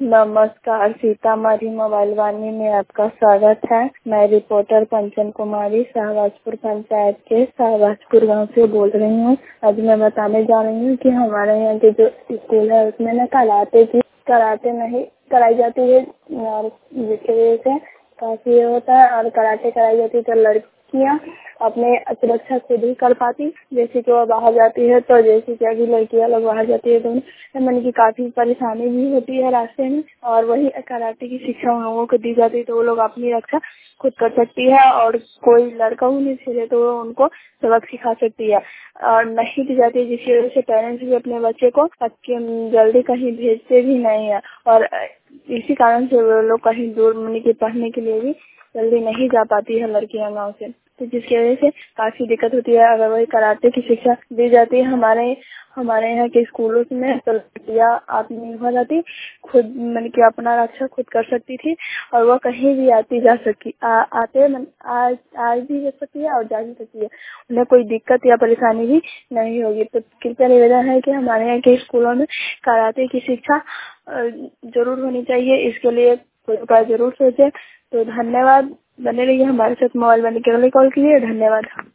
नमस्कार, सीतामढ़ी मोबाइल वाणी में आपका स्वागत है। मैं रिपोर्टर पंचन कुमारी शाहबाजपुर पंचायत के शाहबाजपुर गांव से बोल रही हूँ। आज मैं बताने जा रही हूँ कि हमारे यहाँ के जो स्कूल है उसमें ना कराटे नहीं कराई जाती है और जिसकी वजह से काफी होता है। और कराटे कराई जाती है तो लड़कियाँ अपने सुरक्षा खुद ही कर पाती। जैसे कि वो बाहर जाती है तो जैसे कि अभी लड़कियां लोग बाहर जाती है तो उन्हें मन की काफी परेशानी भी होती है रास्ते में। और वही कराटे की शिक्षा उन लोगों को दी जाती है तो वो लोग अपनी रक्षा खुद कर सकती है और कोई लड़का उन्हें छेड़े तो वो उनको सबक सिखा सकती है। और नहीं दी जाती है जिसकी वजह से पेरेंट्स भी अपने बच्चे को जल्दी कहीं भेजते भी नहीं है। और इसी कारण से वो लोग कहीं दूर मन की पढ़ने के लिए भी जल्दी नहीं जा पाती है लड़कियां गाँव से। तो जिसकी वजह से काफी दिक्कत होती है। अगर वही कराटे की शिक्षा दी जाती है हमारे यहाँ के स्कूलों में तो लड़कियां आत्मनिर्भर रहती, खुद मन की अपना रक्षा खुद कर सकती थी और वह कहीं भी आ भी जा सकती है और जा भी सकती है। उन्हें कोई दिक्कत या परेशानी भी नहीं होगी। तो कृपया निवेदन है कि हमारे यहाँ के स्कूलों में कराटे की शिक्षा जरूर होनी चाहिए। इसके लिए कोई उपाय जरूर सोचे। तो धन्यवाद। बने रहिए हमारे साथ मोबाइल वाणी के लिए कॉल के लिए धन्यवाद।